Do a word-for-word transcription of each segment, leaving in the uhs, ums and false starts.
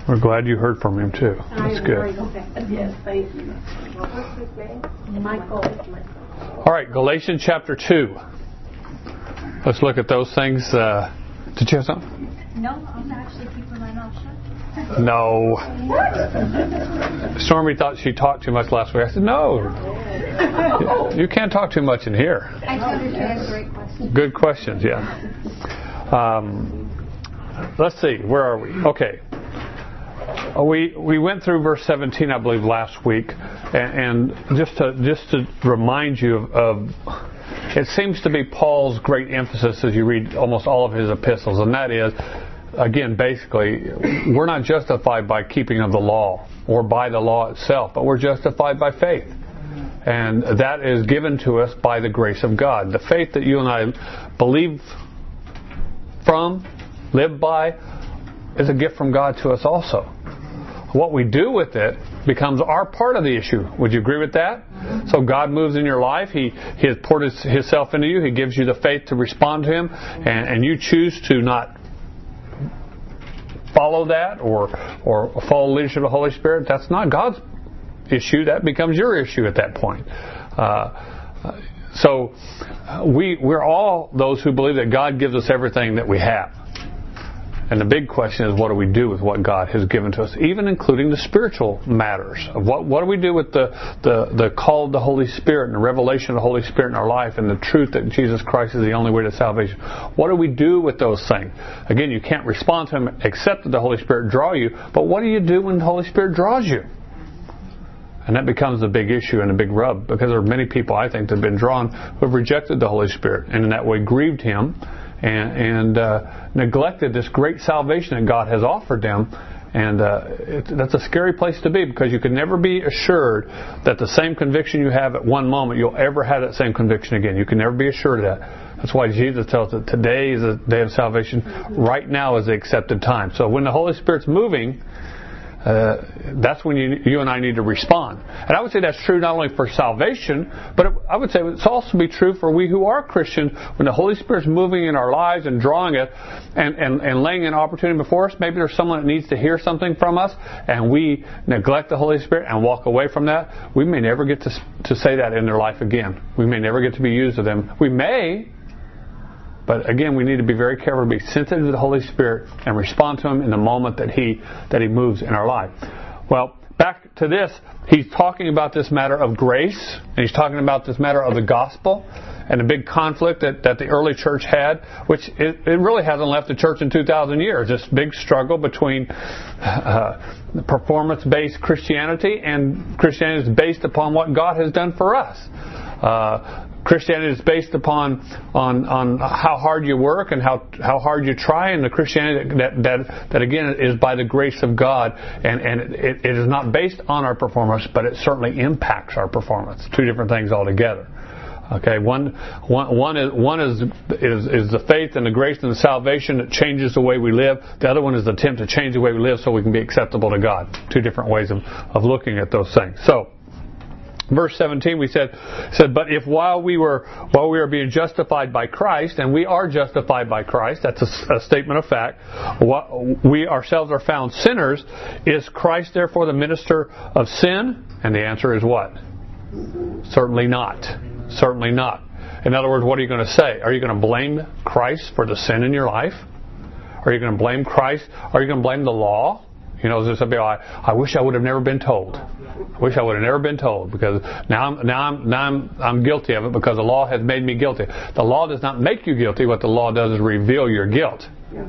We're glad you heard from him too. That's good. Yes, thank you. What's his name? Michael. All right, Galatians chapter two. Let's look at those things. Uh, did you have something? No, I'm actually keeping my mouth shut. No. Stormy thought she talked too much last week. I said, no. You can't talk too much in here. I told her to ask great questions. Good questions, yeah. Um, let's see. Where are we? Okay. We we went through verse seventeen, I believe, last week, and, and just to just to remind you of, of, it seems to be Paul's great emphasis as you read almost all of his epistles, and that is, again, basically, we're not justified by keeping of the law or by the law itself, but we're justified by faith, and that is given to us by the grace of God. The faith that you and I believe from, live by, is a gift from God to us also. What we do with it becomes our part of the issue. Would you agree with that? So God moves in your life. He, he has poured his, Himself into you. He gives you the faith to respond to Him. And, and you choose to not follow that or, or follow the leadership of the Holy Spirit. That's not God's issue. That becomes your issue at that point. Uh, so we, we're all those who believe that God gives us everything that we have. And the big question is, what do we do with what God has given to us, even including the spiritual matters? What, what do we do with the, the, the call of the Holy Spirit and the revelation of the Holy Spirit in our life and the truth that Jesus Christ is the only way to salvation? What do we do with those things? Again, you can't respond to them except that the Holy Spirit draw you. But what do you do when the Holy Spirit draws you? And that becomes a big issue and a big rub, because there are many people, I think, that have been drawn who have rejected the Holy Spirit and in that way grieved Him and, and uh, neglected this great salvation that God has offered them. And uh, it, that's a scary place to be, because you can never be assured that the same conviction you have at one moment, you'll ever have that same conviction again. You can never be assured of that. That's why Jesus tells us that today is the day of salvation. Right now is the accepted time. So when the Holy Spirit's moving, Uh, that's when you, you and I need to respond. And I would say that's true not only for salvation, but it, I would say it's also be true for we who are Christians. When the Holy Spirit's moving in our lives and drawing it and, and, and laying an opportunity before us, maybe there's someone that needs to hear something from us, and we neglect the Holy Spirit and walk away from that, we may never get to, to say that in their life again. We may never get to be used of them. We may, but again, we need to be very careful to be sensitive to the Holy Spirit and respond to Him in the moment that He that He moves in our life. Well, back to this, he's talking about this matter of grace, and he's talking about this matter of the gospel and the big conflict that, that the early church had, which it, it really hasn't left the church in two thousand years. This big struggle between uh, performance-based Christianity and Christianity is based upon what God has done for us. Uh, Christianity is based upon on on how hard you work and how how hard you try, and the Christianity that that, that again is by the grace of God, and and it, it is not based on our performance, but it certainly impacts our performance. Two different things altogether. Okay, one one one is one is is is the faith and the grace and the salvation that changes the way we live. The other one is the attempt to change the way we live so we can be acceptable to God. Two different ways of of looking at those things. So, verse seventeen, we said, said, but if while we were while we are being justified by Christ, and we are justified by Christ, that's a, a statement of fact, we ourselves are found sinners, is Christ therefore the minister of sin? And the answer is what? Certainly not. Certainly not. In other words, what are you going to say? Are you going to blame Christ for the sin in your life? Are you going to blame Christ? Are you going to blame the law? You know, there's some people, I, I wish I would have never been told. I wish I would have never been told, because now I'm now I'm now I'm I'm guilty of it because the law has made me guilty. The law does not make you guilty. What the law does is reveal your guilt.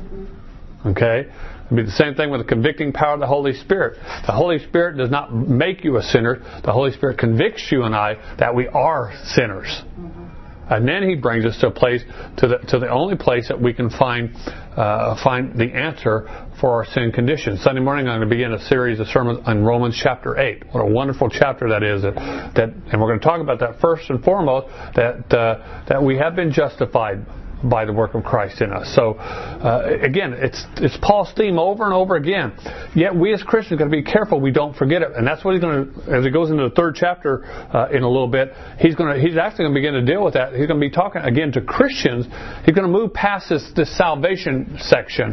Okay? It'd be the same thing with the convicting power of the Holy Spirit. The Holy Spirit does not make you a sinner. The Holy Spirit convicts you and I that we are sinners. And then He brings us to a place, to the to the only place that we can find uh, find the answer for our sin condition. Sunday morning I'm going to begin a series of sermons on Romans chapter eight. What a wonderful chapter that is. That, that and we're going to talk about that first and foremost, that uh, that we have been justified by the work of Christ in us. So, uh, again, it's it's Paul's theme over and over again. Yet we as Christians got to be careful we don't forget it. And that's what he's going to, as he goes into the third chapter uh, in a little bit, he's going to he's actually going to begin to deal with that. He's going to be talking again to Christians. He's going to move past this this salvation section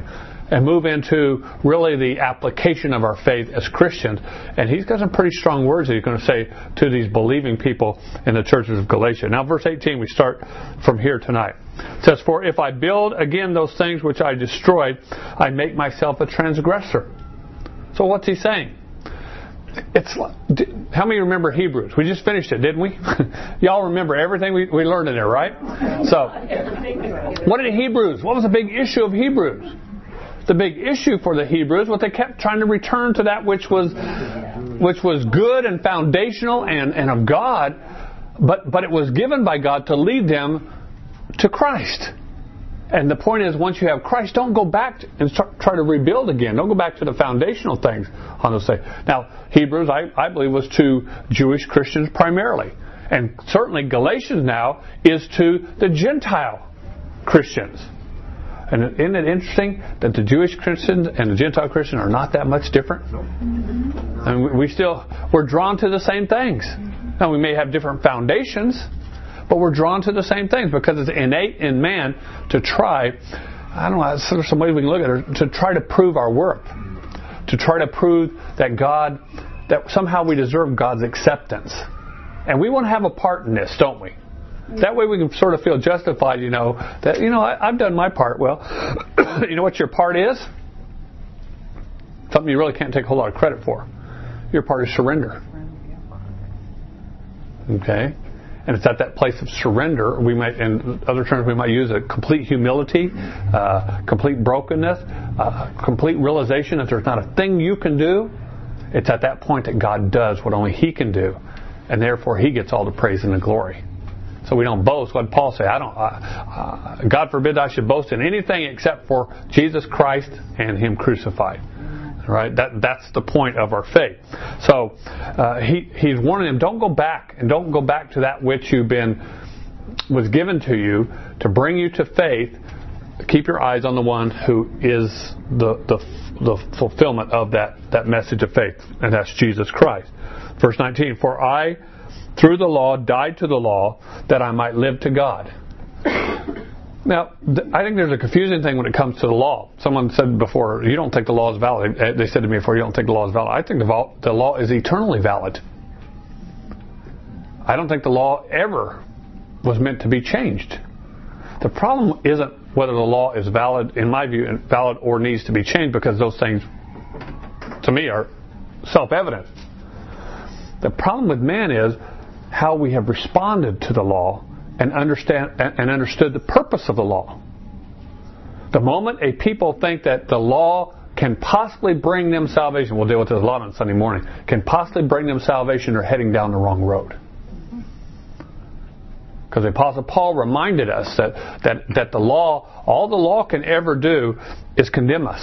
and move into really the application of our faith as Christians. And he's got some pretty strong words that he's going to say to these believing people in the churches of Galatia. Now, verse eighteen, we start from here tonight. It says, "For if I build again those things which I destroyed, I make myself a transgressor." So what's he saying? It's how many remember Hebrews? We just finished it, didn't we? Y'all remember everything we, we learned in there, right? So, what did Hebrews? What was the big issue of Hebrews? The big issue for the Hebrews was they kept trying to return to that which was which was good and foundational and, and of God, but but it was given by God to lead them to Christ. And the point is, once you have Christ, don't go back and start, try to rebuild again. Don't go back to the foundational things on those things. Now, Hebrews, I, I believe, was to Jewish Christians primarily. And certainly Galatians now is to the Gentile Christians. And isn't it interesting that the Jewish Christians and the Gentile Christians are not that much different? And we still, we're drawn to the same things. Now, we may have different foundations, but we're drawn to the same things because it's innate in man to try, I don't know, there's some ways we can look at it, to try to prove our worth. To try to prove that God, that somehow we deserve God's acceptance. And we want to have a part in this, don't we? That way we can sort of feel justified, you know, that, you know, I, I've done my part. Well, you know what your part is? Something you really can't take a whole lot of credit for. Your part is surrender. Okay? And it's at that place of surrender, we might, in other terms, we might use a complete humility, uh, complete brokenness, uh, complete realization that there's not a thing you can do. It's at that point that God does what only He can do, and therefore He gets all the praise and the glory. So we don't boast. What did Paul say? I don't. Uh, uh, God forbid I should boast in anything except for Jesus Christ and Him crucified. Right? That that's the point of our faith. So uh, he he's warning them, don't go back and don't go back to that which you've been was given to you to bring you to faith. Keep your eyes on the one who is the the the fulfillment of that that message of faith, and that's Jesus Christ. Verse nineteen. For I, through the law, died to the law that I might live to God. Now, I think there's a confusing thing when it comes to the law. Someone said before, you don't think the law is valid. They said to me before, you don't think the law is valid. I think the law is eternally valid. I don't think the law ever was meant to be changed. The problem isn't whether the law is valid, in my view, valid or needs to be changed, because those things, to me, are self-evident. The problem with man is how we have responded to the law and understand and understood the purpose of the law. The moment a people think that the law can possibly bring them salvation, we'll deal with this a lot on Sunday morning, can possibly bring them salvation, they're heading down the wrong road. Because the Apostle Paul reminded us that, that, that the law, all the law can ever do is condemn us.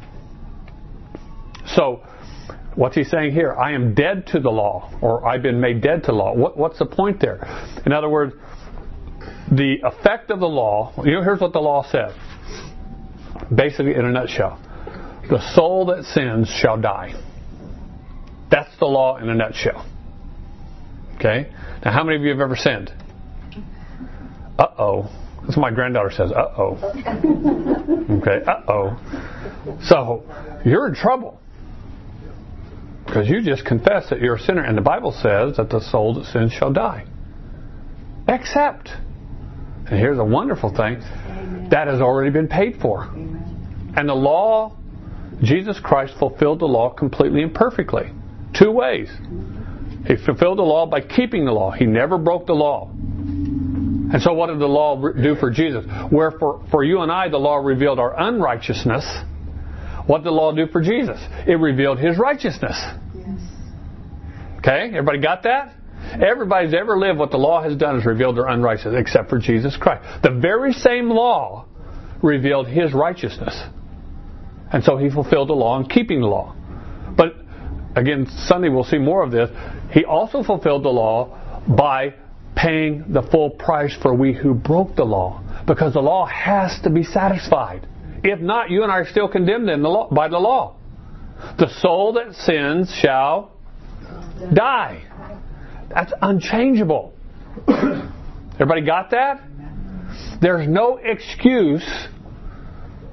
So, what's he saying here? I am dead to the law, or I've been made dead to law. What, what's the point there? In other words, the effect of the law, you know, here's what the law says. Basically, in a nutshell, the soul that sins shall die. That's the law in a nutshell. Okay? Now, how many of you have ever sinned? Uh-oh. That's what my granddaughter says. Uh-oh. Okay, uh-oh. So, you're in trouble. Because you just confessed that you're a sinner. And the Bible says that the soul that sins shall die. Except, and here's a wonderful thing, that has already been paid for. And the law, Jesus Christ fulfilled the law completely and perfectly. Two ways. He fulfilled the law by keeping the law. He never broke the law. And so what did the law do for Jesus? Where for, for you and I, the law revealed our unrighteousness. What did the law do for Jesus? It revealed His righteousness. Yes. Okay? Everybody got that? Everybody's ever lived what the law has done is revealed their unrighteousness, except for Jesus Christ. The very same law revealed His righteousness. And so He fulfilled the law in keeping the law. But, again, Sunday we'll see more of this. He also fulfilled the law by paying the full price for we who broke the law. Because the law has to be satisfied. If not, you and I are still condemned in the law, by the law. The soul that sins shall die. That's unchangeable. Everybody got that? There's no excuse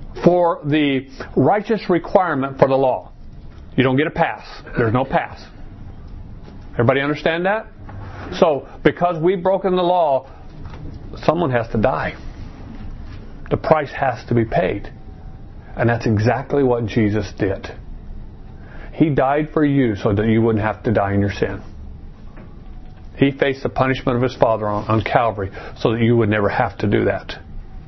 for the righteous requirement for the law. You don't get a pass. There's no pass. Everybody understand that? So, because we've broken the law, someone has to die. The price has to be paid. And that's exactly what Jesus did. He died for you so that you wouldn't have to die in your sin. He faced the punishment of His Father on, on Calvary so that you would never have to do that.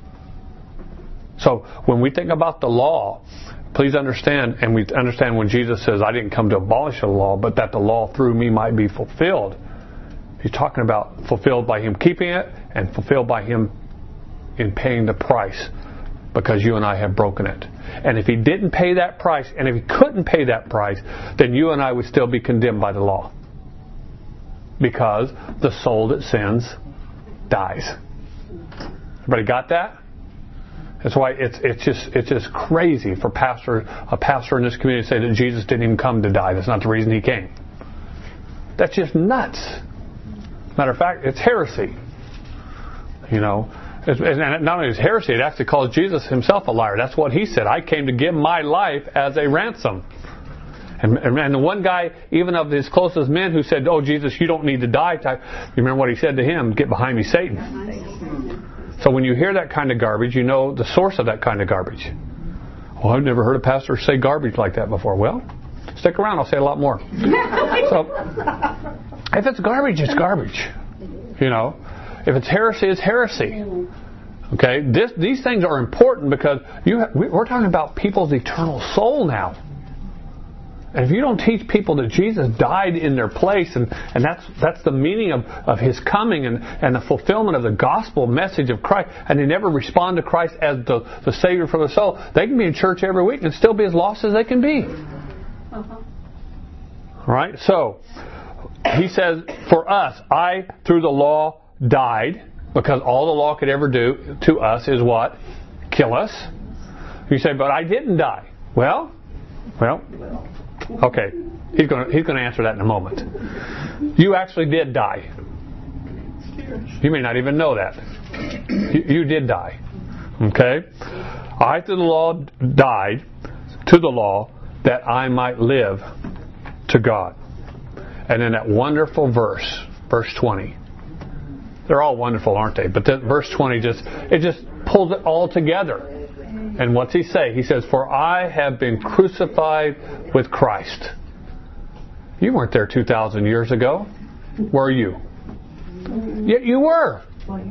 So when we think about the law, please understand, and we understand when Jesus says, I didn't come to abolish the law, but that the law through me might be fulfilled. He's talking about fulfilled by Him keeping it and fulfilled by Him in paying the price because you and I have broken it. And if He didn't pay that price, and if He couldn't pay that price, then you and I would still be condemned by the law. Because the soul that sins dies. Everybody got that? That's why it's it's just it's just crazy for pastor a pastor in this community to say that Jesus didn't even come to die. That's not the reason He came. That's just nuts. Matter of fact, it's heresy. You know, it's, and not only is heresy, it actually calls Jesus Himself a liar. That's what He said. I came to give my life as a ransom. And, and the one guy, even of His closest men, who said, "Oh, Jesus, you don't need to die," type, you remember what He said to him? "Get behind me, Satan." So when you hear that kind of garbage, you know the source of that kind of garbage. Well, I've never heard a pastor say garbage like that before. Well, stick around. I'll say a lot more. So, if it's garbage, it's garbage. You know, if it's heresy, it's heresy. Okay, this these things are important because you have, we're talking about people's eternal soul now. And if you don't teach people that Jesus died in their place, and, and that's that's the meaning of, of His coming and, and the fulfillment of the gospel message of Christ, and they never respond to Christ as the, the Savior for the soul, they can be in church every week and still be as lost as they can be. Uh-huh. Right? So, He says, for us, I, through the law, died, because all the law could ever do to us is what? Kill us. You say, but I didn't die. Well, well... Okay, he's going to he's going to answer that in a moment. You actually did die. You may not even know that. You, you did die. Okay? I through the law died to the law that I might live to God. And then that wonderful verse, verse twenty. They're all wonderful, aren't they? But that verse twenty just it just pulls it all together. And what's He say? He says, "For I have been crucified with Christ." You weren't there two thousand years ago. Were you? Yet you were.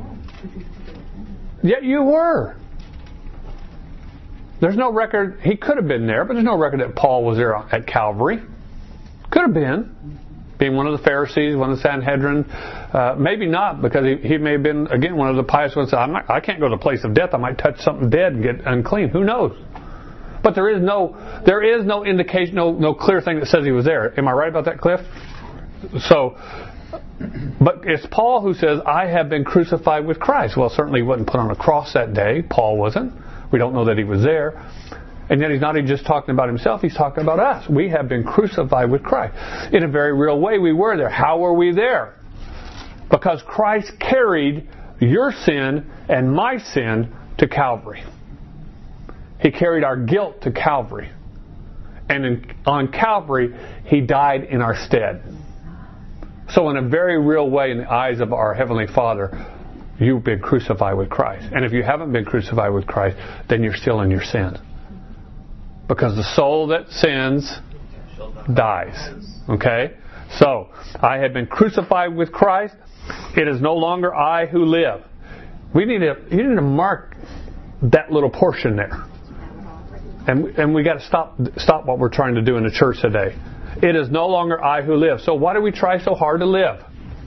Yet you were. There's no record. He could have been there, but there's no record that Paul was there at Calvary. Could have been. Being one of the Pharisees, one of the Sanhedrin. Uh, maybe not, because he, he may have been, again, one of the pious ones. I'm not, I can't go to the place of death. I might touch something dead and get unclean. Who knows? But there is no there is no indication, no no clear thing that says he was there. Am I right about that, Cliff? So, but it's Paul who says, I have been crucified with Christ. Well, certainly he wasn't put on a cross that day. Paul wasn't. We don't know that he was there. And yet He's not even just talking about Himself, He's talking about us. We have been crucified with Christ. In a very real way, we were there. How were we there? Because Christ carried your sin and my sin to Calvary. He carried our guilt to Calvary. And in, on Calvary, He died in our stead. So in a very real way, in the eyes of our Heavenly Father, you've been crucified with Christ. And if you haven't been crucified with Christ, then you're still in your sin. Because the soul that sins dies. Okay? So, I have been crucified with Christ. It is no longer I who live. We need to, you need to mark that little portion there. And, and we got to stop, stop what we're trying to do in the church today. It is no longer I who live. So why do we try so hard to live?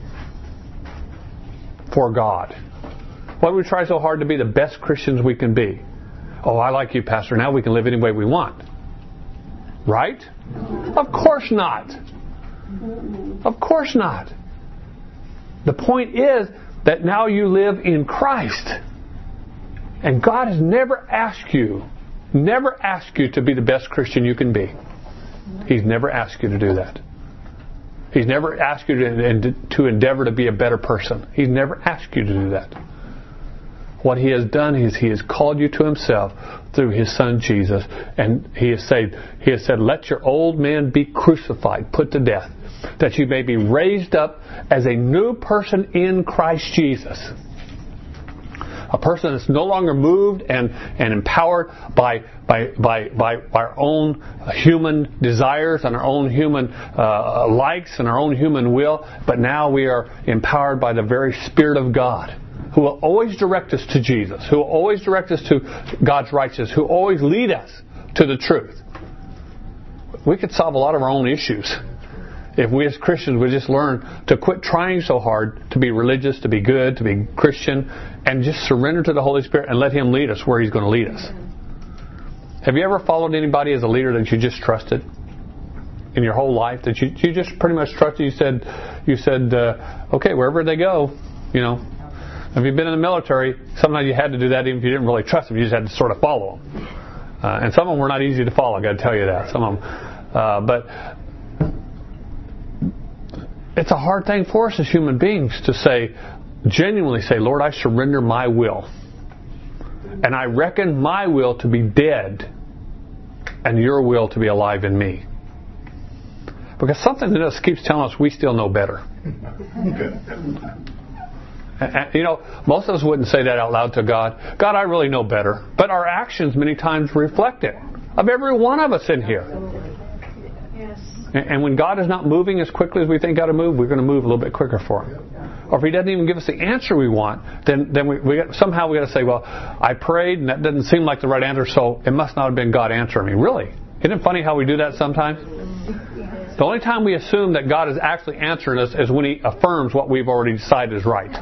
For God. Why do we try so hard to be the best Christians we can be? Oh, I like you, Pastor. Now we can live any way we want. Right? Of course not. Of course not. The point is that now you live in Christ. And God has never asked you, never asked you to be the best Christian you can be. He's never asked you to do that. He's never asked you to, to endeavor to be a better person. He's never asked you to do that. What He has done is He has called you to Himself through His Son Jesus. And He has said, He has said, let your old man be crucified, put to death, that you may be raised up as a new person in Christ Jesus. A person that's no longer moved and, and empowered by, by, by, by our own human desires and our own human uh, likes and our own human will, but now we are empowered by the very Spirit of God, who will always direct us to Jesus, who will always direct us to God's righteousness, who will always lead us to the truth. We could solve a lot of our own issues if we as Christians would just learn to quit trying so hard to be religious, to be good, to be Christian, and just surrender to the Holy Spirit and let Him lead us where He's going to lead us. Have you ever followed anybody as a leader that you just trusted in your whole life? That you, you just pretty much trusted? You said, you said, uh, okay, wherever they go, you know. If you've been in the military, sometimes you had to do that even if you didn't really trust them. You just had to sort of follow them. Uh, and some of them were not easy to follow, I've got to tell you that. Some of them. Uh, but it's a hard thing for us as human beings to say, genuinely say, Lord, I surrender my will. And I reckon my will to be dead and your will to be alive in me. Because something in us keeps telling us we still know better. And, you know, most of us wouldn't say that out loud to God. God, I really know better. But our actions many times reflect it. Of every one of us in here. Yes. And when God is not moving as quickly as we think God to move, we're going to move a little bit quicker for Him. Or if He doesn't even give us the answer we want, then then we, we got, somehow we got to say, well, I prayed and that doesn't seem like the right answer, so it must not have been God answering me. Really? Isn't it funny how we do that sometimes? The only time we assume that God is actually answering us is when He affirms what we've already decided is right.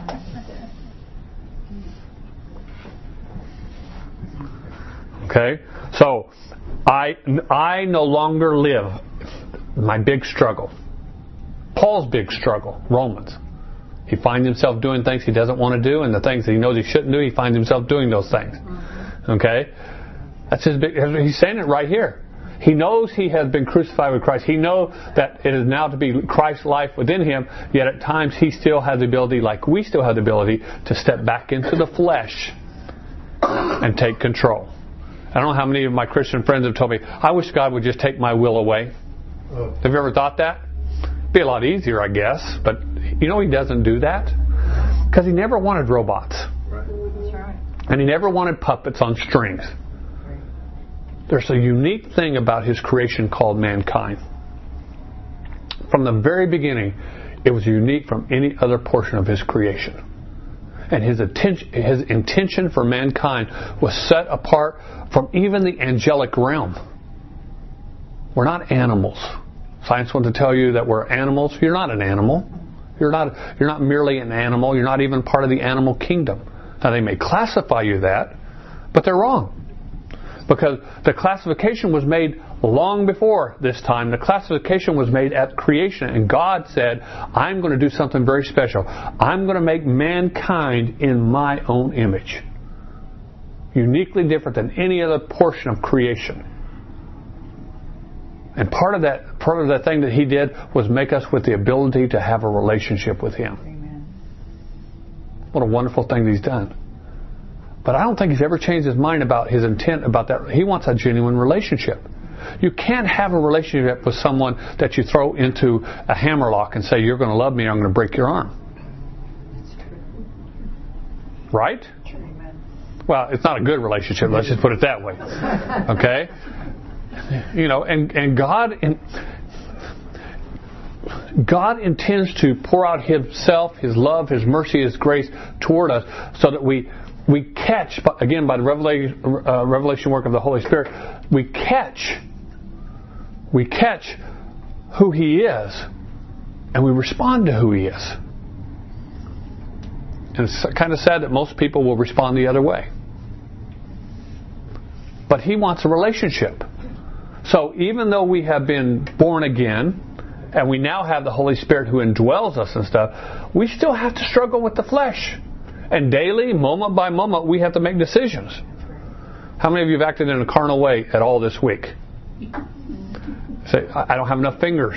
Okay? So, I, I no longer live. My big struggle. Paul's big struggle. Romans. He finds himself doing things he doesn't want to do, and the things that he knows he shouldn't do, he finds himself doing those things. Okay? That's his big... He's saying it right here. He knows he has been crucified with Christ. He knows that it is now to be Christ's life within him, yet at times he still has the ability, like we still have the ability, to step back into the flesh and take control. I don't know how many of my Christian friends have told me, I wish God would just take my will away. Have you ever thought that? It'd be a lot easier, I guess. But you know He doesn't do that? Because He never wanted robots. And He never wanted puppets on strings. There's a unique thing about His creation called mankind. From the very beginning, it was unique from any other portion of His creation. And His attention, His intention for mankind was set apart from even the angelic realm. We're not animals. Science wants to tell you that we're animals. You're not an animal. You're not, you're not merely an animal. You're not even part of the animal kingdom. Now, they may classify you that, but they're wrong. Because the classification was made long before this time. The classification was made at creation. And God said, I'm going to do something very special. I'm going to make mankind in my own image. Uniquely different than any other portion of creation. And part of that part of that thing that He did was make us with the ability to have a relationship with Him. Amen. What a wonderful thing that He's done. But I don't think He's ever changed His mind about His intent about that. He wants a genuine relationship. You can't have a relationship with someone that you throw into a hammerlock and say, you're going to love me or I'm going to break your arm. Right? Well, it's not a good relationship. Let's just put it that way. Okay? You know, and, and God in, God intends to pour out Himself, His love, His mercy, His grace toward us so that we we catch, again, by the revelation, uh, revelation work of the Holy Spirit, we catch we catch who He is and we respond to who He is. And it's kind of sad that most people will respond the other way. But He wants a relationship. So even though we have been born again, and we now have the Holy Spirit who indwells us and stuff, we still have to struggle with the flesh. And daily, moment by moment, we have to make decisions. How many of you have acted in a carnal way at all this week? Say, I don't have enough fingers.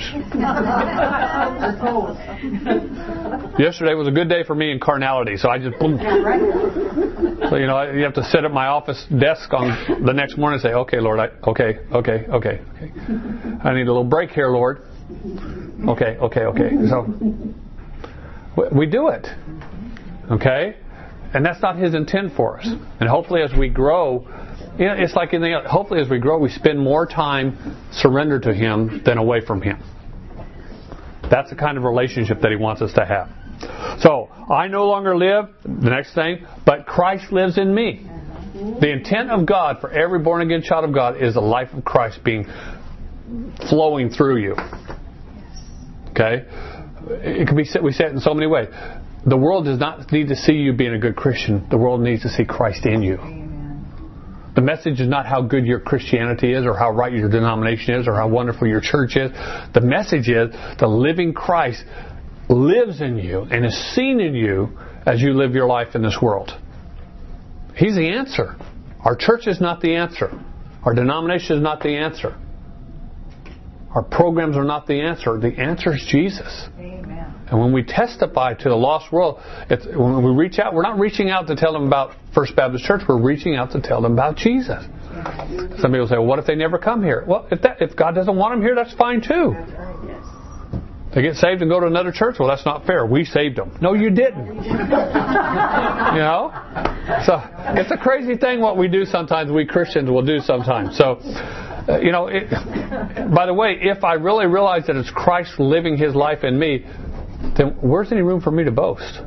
Yesterday was a good day for me in carnality, so I just boom. So, you know, you have to sit at my office desk on the next morning and say, okay, Lord, I, okay, okay, okay, okay. I need a little break here, Lord. Okay, okay, okay. So we do it. Okay? And that's not His intent for us. And hopefully as we grow, you know, it's like in the, hopefully as we grow, we spend more time surrendered to Him than away from Him. That's the kind of relationship that He wants us to have. So, I no longer live, the next thing, but Christ lives in me. The intent of God for every born-again child of God is the life of Christ being flowing through you. Okay? It can be we say it in so many ways. The world does not need to see you being a good Christian. The world needs to see Christ in you. The message is not how good your Christianity is or how right your denomination is or how wonderful your church is. The message is the living Christ lives in you and is seen in you as you live your life in this world. He's the answer. Our church is not the answer. Our denomination is not the answer. Our programs are not the answer. The answer is Jesus. Amen. And when we testify to the lost world, it's, when we reach out, we're not reaching out to tell them about First Baptist Church. We're reaching out to tell them about Jesus. Some people say, well, what if they never come here? Well, if, that, if God doesn't want them here, that's fine too. They get saved and go to another church. Well, that's not fair. We saved them. No, you didn't. You know? So, it's a crazy thing what we do sometimes, we Christians will do sometimes. So, uh, you know, it, by the way, if I really realize that it's Christ living His life in me, then where's any room for me to boast?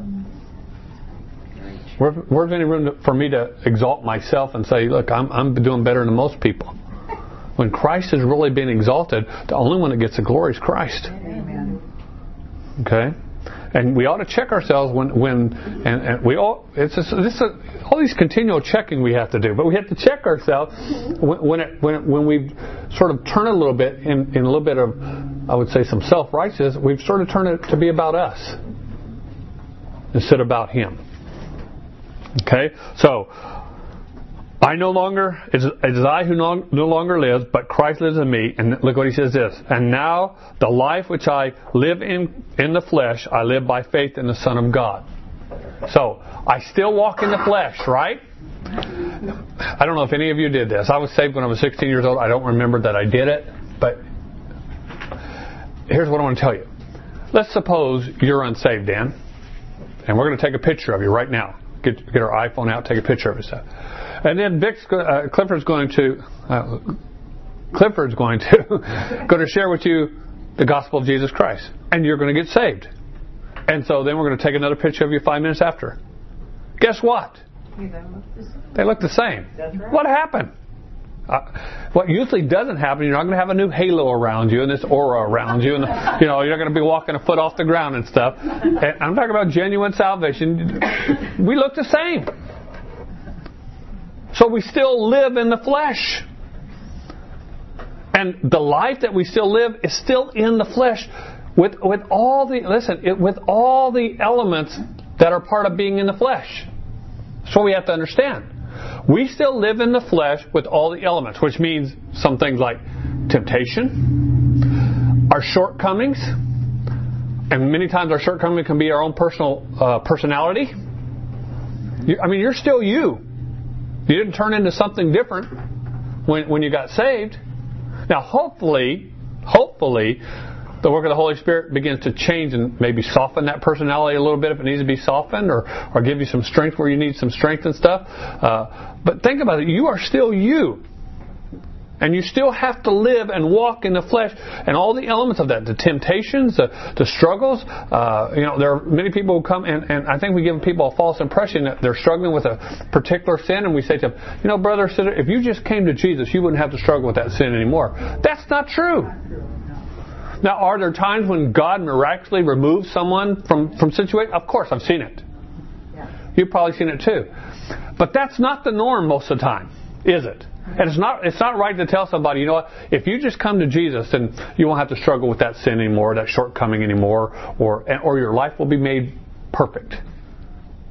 Where, where's any room to, for me to exalt myself and say, look, I'm, I'm doing better than most people? When Christ is really being exalted, the only one that gets the glory is Christ. Amen. Okay? And we ought to check ourselves when, when and, and we all, it's just, this is a, all these continual checking we have to do, but we have to check ourselves when when, it, when, when we sort of turn it a little bit in, in a little bit of, I would say, some self-righteousness. We've sort of turned it to be about us instead of about Him. Okay? So, I no longer, it is I who no, no longer lives, but Christ lives in me. And look what he says this. And now the life which I live in in the flesh, I live by faith in the Son of God. So, I still walk in the flesh, right? I don't know if any of you did this. I was saved when I was sixteen years old. I don't remember that I did it. But here's what I want to tell you. Let's suppose you're unsaved, Dan. And we're going to take a picture of you right now. Get, get our iPhone out, take a picture of yourself. And then Vic's, uh, Clifford's going to uh, Clifford's going to going to share with you the gospel of Jesus Christ, and you're going to get saved. And so then we're going to take another picture of you five minutes after. Guess what? They look the same. That's right. What happened? Uh, what usually doesn't happen, you're not going to have a new halo around you and this aura around you, and you know you're not going to be walking a foot off the ground and stuff. And I'm talking about genuine salvation. We look the same. So we still live in the flesh. And the life that we still live is still in the flesh with with all the listen, it, with all the elements that are part of being in the flesh. That's what we have to understand. We still live in the flesh with all the elements, which means some things like temptation, our shortcomings, and many times our shortcoming can be our own personal uh, personality. You, I mean, you're still you. You didn't turn into something different when when you got saved. Now, hopefully, hopefully, the work of the Holy Spirit begins to change and maybe soften that personality a little bit if it needs to be softened, or, or give you some strength where you need some strength and stuff. Uh, but think about it. You are still you. And you still have to live and walk in the flesh, and all the elements of that, the temptations, the, the struggles. Uh, you know, there are many people who come, and, and I think we give people a false impression that they're struggling with a particular sin, and we say to them, you know, brother, sister, if you just came to Jesus, you wouldn't have to struggle with that sin anymore. That's not true. Now, are there times when God miraculously removes someone from, from situation? Of course, I've seen it. You've probably seen it too. But that's not the norm most of the time, is it? And it's not it's not right to tell somebody, you know what, if you just come to Jesus, then you won't have to struggle with that sin anymore, that shortcoming anymore, or or your life will be made perfect.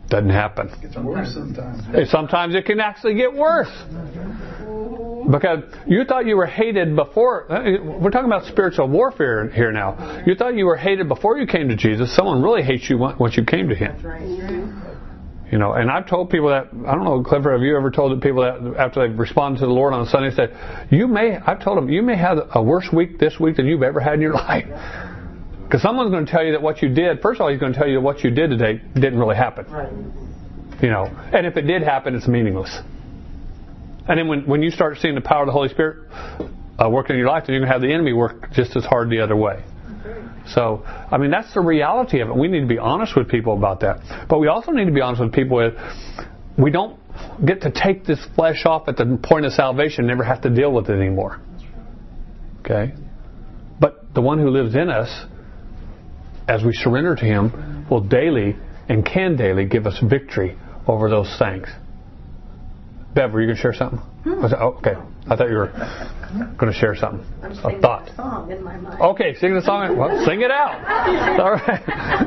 Doesn't happen. It gets worse sometimes. Sometimes it can actually get worse. Because you thought you were hated before. We're talking about spiritual warfare here now. You thought you were hated before you came to Jesus. Someone really hates you once you came to Him. You know, and I've told people that, I don't know, Clifford, have you ever told the people that after they've responded to the Lord on Sunday, said, you may, I've told them, you may have a worse week this week than you've ever had in your life. Because someone's going to tell you that what you did, first of all, he's going to tell you that what you did today didn't really happen. Right. You know, and if it did happen, it's meaningless. And then when, when you start seeing the power of the Holy Spirit uh, working in your life, then you're going to have the enemy work just as hard the other way. So, I mean, that's the reality of it. We need to be honest with people about that. But we also need to be honest with people with, we don't get to take this flesh off at the point of salvation and never have to deal with it anymore. Okay? But the one who lives in us, as we surrender to Him, will daily and can daily give us victory over those things. Bev, were you going to share something? Hmm. Was it, oh, okay. I thought you were going to share something. I'm a singing thought. a song in my mind. Okay, sing the song. Well, sing it out. All right.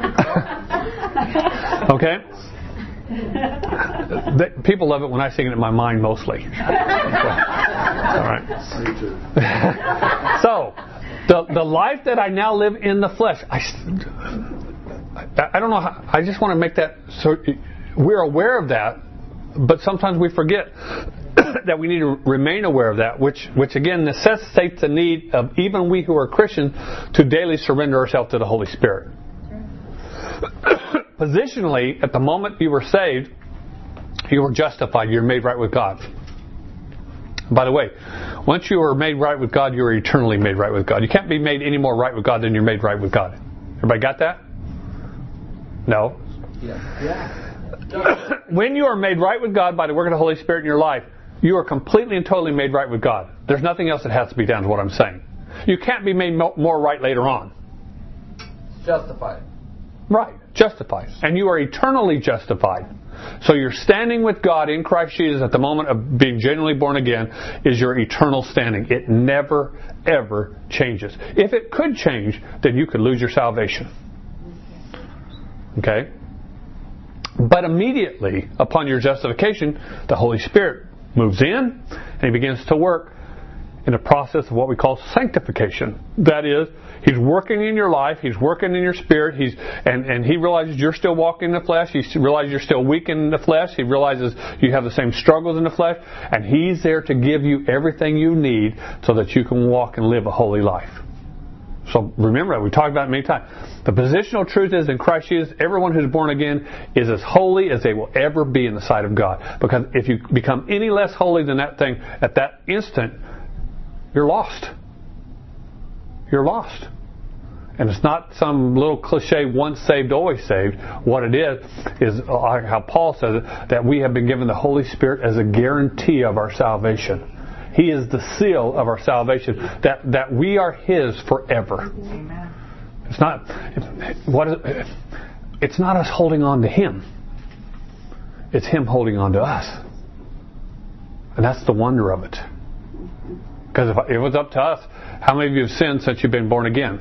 Okay. The, people love it when I sing it in my mind mostly. Okay. All right. So, the the life that I now live in the flesh, I, I don't know how, I just want to make that so we're aware of that, but sometimes we forget that we need to remain aware of that, which which again necessitates the need of even we who are Christians to daily surrender ourselves to the Holy Spirit. Positionally, at the moment you were saved, you were justified, you were made right with God. By the way, once you are made right with God, you are eternally made right with God. You can't be made any more right with God than you're made right with God. Everybody got that? No? Yeah. Yeah. When you are made right with God by the work of the Holy Spirit in your life, you are completely and totally made right with God. There's nothing else that has to be done, is what I'm saying. You can't be made more right later on. Justified. Right, justified. And you are eternally justified. So you're standing with God in Christ Jesus at the moment of being genuinely born again is your eternal standing. It never, ever changes. If it could change, then you could lose your salvation. Okay? But immediately upon your justification, the Holy Spirit moves in and He begins to work in a process of what we call sanctification. That is, He's working in your life, He's working in your spirit, He's and, and He realizes you're still walking in the flesh, He realizes you're still weak in the flesh, He realizes you have the same struggles in the flesh, and He's there to give you everything you need so that you can walk and live a holy life. So remember, we talked about it many times. The positional truth is in Christ Jesus, everyone who's born again is as holy as they will ever be in the sight of God. Because if you become any less holy than that thing at that instant, you're lost. You're lost. And it's not some little cliche, once saved, always saved. What it is, is how Paul says it, that we have been given the Holy Spirit as a guarantee of our salvation. He is the seal of our salvation, that, that we are His forever. Amen. It's not what is, it's not us holding on to Him. It's Him holding on to us. And that's the wonder of it. Because if it was up to us, how many of you have sinned since you've been born again?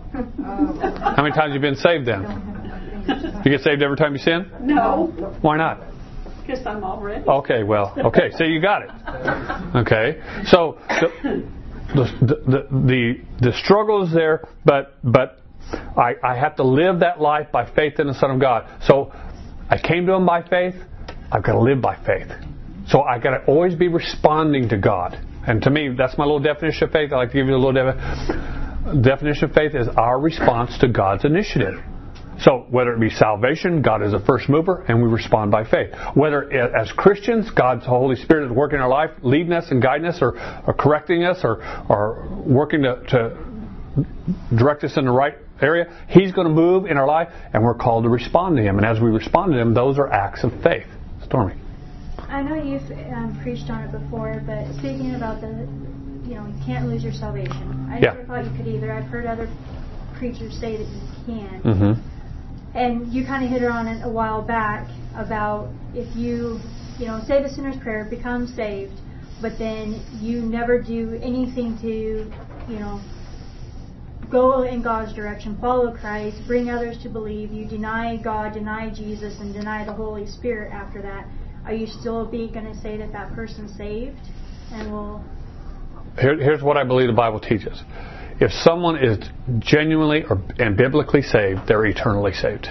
How many times have you been saved then? You get saved every time you sin? No. Why not? Because I'm already. Okay, well, okay, so you got it. Okay, so the the the the, the struggle is there, but but I, I have to live that life by faith in the Son of God. So I came to Him by faith. I've got to live by faith. So I've got to always be responding to God. And to me, that's my little definition of faith. I like to give you a little definition. Definition of faith is our response to God's initiative. So whether it be salvation, God is a first mover, and we respond by faith. Whether as Christians, God's Holy Spirit is working in our life, leading us and guiding us, or, or correcting us, or, or working to, to direct us in the right area, He's going to move in our life, and we're called to respond to Him. And as we respond to Him, those are acts of faith. Stormy. I know you've um, preached on it before, but speaking about the, you know, you can't lose your salvation. I yeah. never thought you could either. I've heard other preachers say that you can. Mm-hmm. And you kind of hit it on it a while back about if you, you know, say the sinner's prayer, become saved, but then you never do anything to, you know, go in God's direction, follow Christ, bring others to believe, you deny God, deny Jesus, and deny the Holy Spirit after that, are you still be going to say that that person's saved? And will... Here, here's what I believe the Bible teaches. If someone is genuinely or, and biblically saved, they're eternally saved.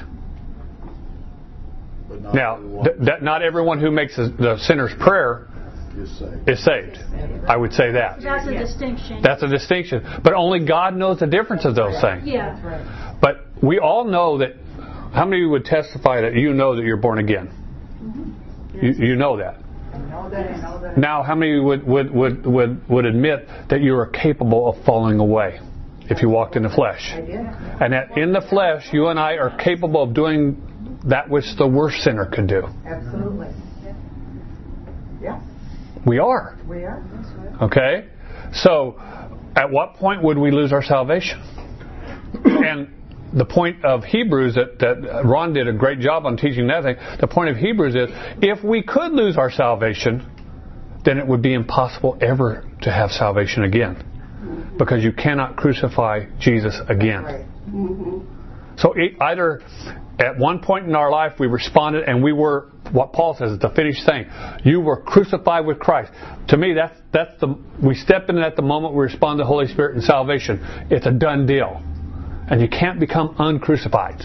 Not now, th- that not everyone who makes the, the sinner's prayer is saved. is saved. I would say that. That's a distinction. That's a distinction. But only God knows the difference of those things. Yeah. But we all know that. How many of you would testify that you know that you're born again? Mm-hmm. You, you know that. I know that, I know that. Now, how many would, would, would, would, would admit that you are capable of falling away if you walked in the flesh? I did. And that in the flesh, you and I are capable of doing that which the worst sinner could do. Absolutely. Yeah. We are. We are. Okay? So, at what point would we lose our salvation? And the point of Hebrews that, that Ron did a great job on teaching that thing. The point of Hebrews is if we could lose our salvation, then it would be impossible ever to have salvation again. Because you cannot crucify Jesus again. Right. Mm-hmm. So it, either at one point in our life we responded and we were, what Paul says is the finished thing. You were crucified with Christ. To me, that's that's the we step in at the moment we respond to the Holy Spirit and salvation. It's a done deal. And you can't become uncrucified.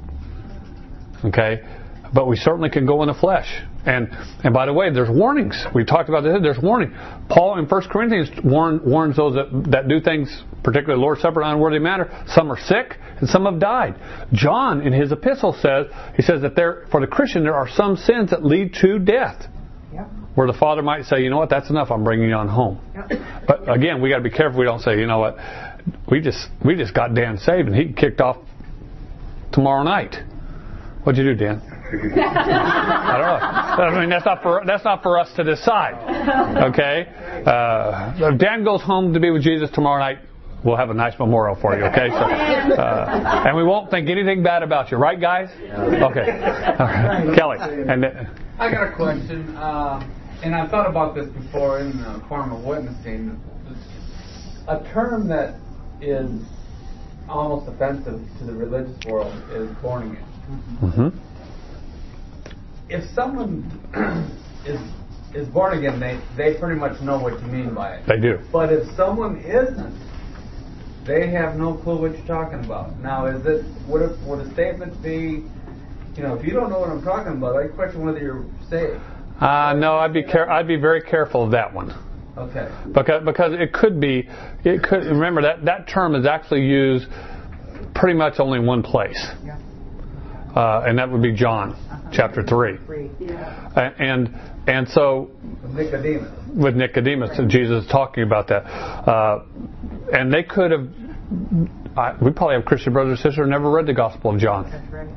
Okay? But we certainly can go in the flesh. And and by the way, there's warnings. We talked about this. There's warning. Paul in First Corinthians warn, warns those that, that do things, particularly the Lord's Supper, in an unworthy manner. Some are sick and some have died. John in his epistle says, he says that there, for the Christian there are some sins that lead to death. Yep. Where the Father might say, you know what, that's enough. I'm bringing you on home. Yep. But again, we got to be careful. We don't say, you know what, we just we just got Dan saved and he kicked off tomorrow night. What'd you do, Dan? I don't know. I mean, that's not for that's not for us to decide. Okay. Uh, if Dan goes home to be with Jesus tomorrow night, we'll have a nice memorial for you. Okay. So, uh, and we won't think anything bad about you, right, guys? Okay. All right. Kelly. And then, I got a question, uh, and I've thought about this before in the form of witnessing. A term that is almost offensive to the religious world is born again. mm-hmm. If someone is is born again, they, they pretty much know what you mean by it. They do. But if someone isn't, they have no clue what you're talking about. Now, is it would it, would a statement be, you know, if you don't know what I'm talking about, I question whether you're saved. Uh, no, I'd be care- I'd be very careful of that one. Okay. Because because it could be it could remember that that term is actually used pretty much only in one place. Yeah. Uh, and that would be John, uh-huh. chapter three. Three. Yeah. Uh, and and so Nicodemus. with Nicodemus, Jesus is talking about that. Uh, and they could have. I, we probably have Christian brothers and sisters who never read the Gospel of John. That's right.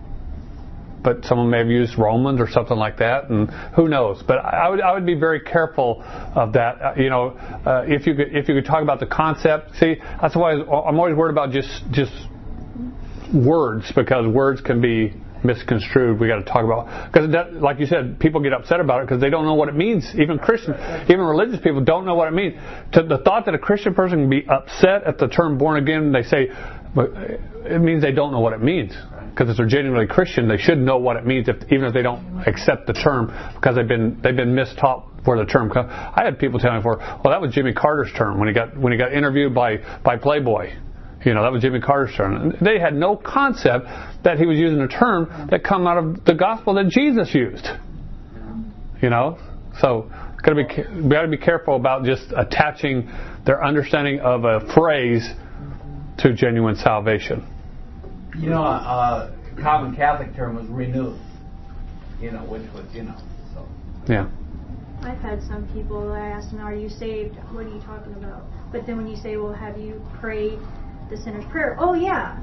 But someone may have used Romans or something like that, and who knows? But I would I would be very careful of that. Uh, you know, uh, if you could if you could talk about the concept. See, that's why I'm always worried about just just words, because words can be misconstrued. We got to talk about, because that, like you said, people get upset about it because they don't know what it means. Even Christian, even religious people don't know what it means. To the thought that a Christian person can be upset at the term born again, they say, but it means they don't know what it means. Because if they're genuinely Christian, they should know what it means, if, even if they don't accept the term, because they've been they've been mistaught where the term comes. I had people tell me before, well, that was Jimmy Carter's term when he got when he got interviewed by by Playboy. You know, that was Jimmy Carter's term. They had no concept that he was using a term that come out of the gospel that Jesus used. You know, so gotta be we got to be careful about just attaching their understanding of a phrase to genuine salvation. You know, a uh, common Catholic term was renewed. You know, which was, you know, so. Yeah. I've had some people that I asked them, are you saved? What are you talking about? But then when you say, well, have you prayed the sinner's prayer? Oh, yeah.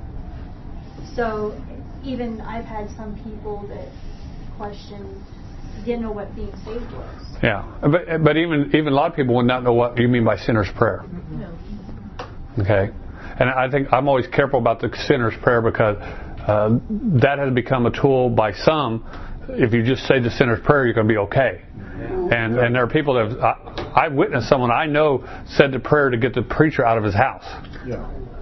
So even I've had some people that questioned, didn't know what being saved was. Yeah. But but even even a lot of people would not know what you mean by sinner's prayer. No. Okay. And I think I'm always careful about the sinner's prayer, because uh, that has become a tool by some. If you just say the sinner's prayer, you're going to be okay. And and there are people that have, I, I've witnessed someone I know said the prayer to get the preacher out of his house. Yeah.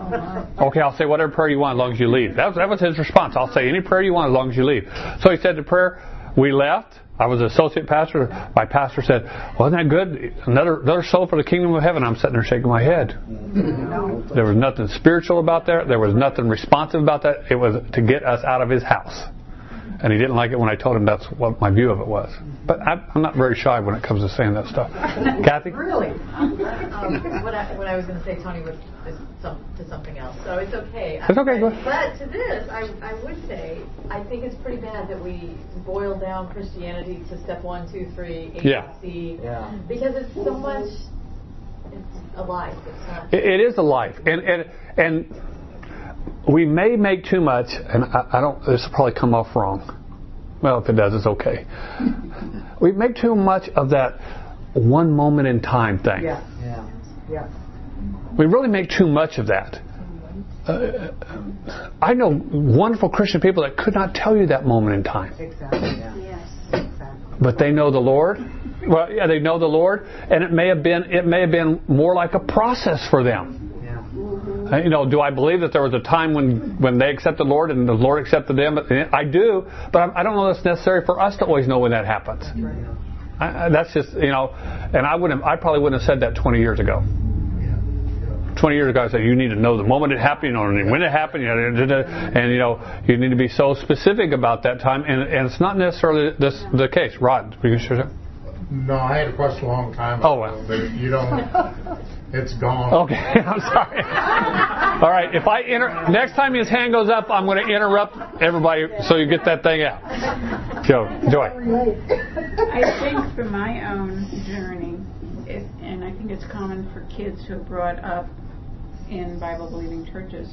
Okay, I'll say whatever prayer you want as long as you leave. That was, that was his response. I'll say any prayer you want as long as you leave. So he said the prayer. We left. I was an associate pastor. My pastor said, wasn't that good? Another, another soul for the kingdom of heaven. I'm sitting there shaking my head. There was nothing spiritual about that. There was nothing responsive about that. It was to get us out of his house. And he didn't like it when I told him that's what my view of it was. But I, I'm not very shy when it comes to saying that stuff. Kathy? Really? Um, what, I, what I was going to say, Tony, was is some, to something else. So it's okay. It's okay. Go ahead. But to this, I, I would say, I think it's pretty bad that we boil down Christianity to step one, two, three, A, Yeah. C. Yeah. Because it's so much, it's a life. It's not. It, it is a life. And, and, and we may make too much, and I, I don't, this will probably come off wrong. Well, if it does, it's okay. We make too much of that one moment in time thing. Yeah. Yeah. Yeah. We really make too much of that. Uh, I know wonderful Christian people that could not tell you that moment in time. Exactly. Yeah. Yes. Exactly. But they know the Lord. Well, yeah, they know the Lord, and it may have been it may have been more like a process for them. Uh, you know, do I believe that there was a time when, when they accepted the Lord and the Lord accepted them? I do, but I don't know that's necessary for us to always know when that happens. I, I, that's just, you know, and I wouldn't, I probably wouldn't have said that twenty years ago. twenty years ago, I said, you need to know the moment it happened, you know, when it happened, you know, and, you know, you need to be so specific about that time, and, and it's not necessarily this the case. Rod, were you sure? No, I had a question a long time ago. Oh, well. But you don't... It's gone. Okay, I'm sorry. All right, if I inter- next time his hand goes up, I'm going to interrupt everybody so you get that thing out. Joe, Joy. I think for my own journey, it, and I think it's common for kids who are brought up in Bible-believing churches.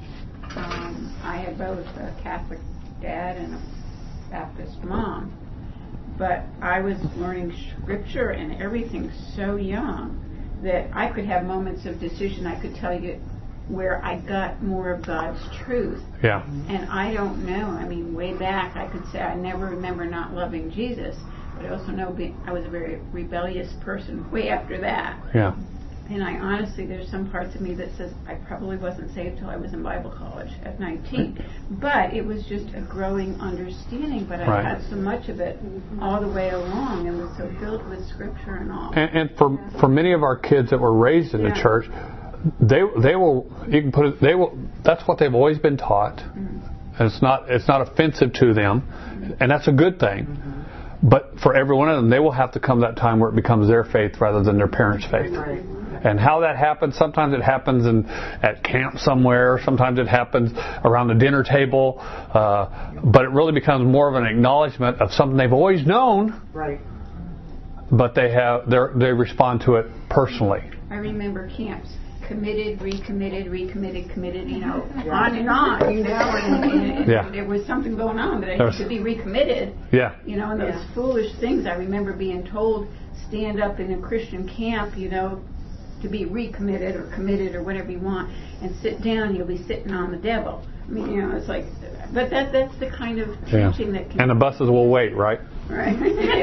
Um, I had both a Catholic dad and a Baptist mom, but I was learning Scripture and everything so young that I could have moments of decision. I could tell you where I got more of God's truth. Yeah. And I don't know. I mean, way back, I could say I never remember not loving Jesus, but I also know being, I was a very rebellious person way after that. Yeah. And I honestly, there's some parts of me that says I probably wasn't saved till I was in Bible college at nineteen. But it was just a growing understanding. But I Right. had so much of it all the way along and was so filled with Scripture and all. And, and for for many of our kids that were raised in Yeah. the church, they they will you can put it they will that's what they've always been taught, Mm-hmm. and it's not it's not offensive to them, and that's a good thing. Mm-hmm. But for every one of them, they will have to come that time where it becomes their faith rather than their parents' faith. Right. And how that happens, sometimes it happens in at camp somewhere, sometimes it happens around the dinner table, uh, but it really becomes more of an acknowledgement of something they've always known, Right. but they have they they respond to it personally. I remember camps. Committed, recommitted, recommitted, committed, you know, on and on, you know, and, and, and Yeah. there was something going on that I There's- had to be recommitted, Yeah. you know, and those Yeah. foolish things. I remember being told, stand up in a Christian camp, you know, to be recommitted or committed or whatever you want, and sit down, you'll be sitting on the devil. I mean, you know, it's like, but that that's the kind of Yeah. teaching that can... And the buses will wait, right? Right.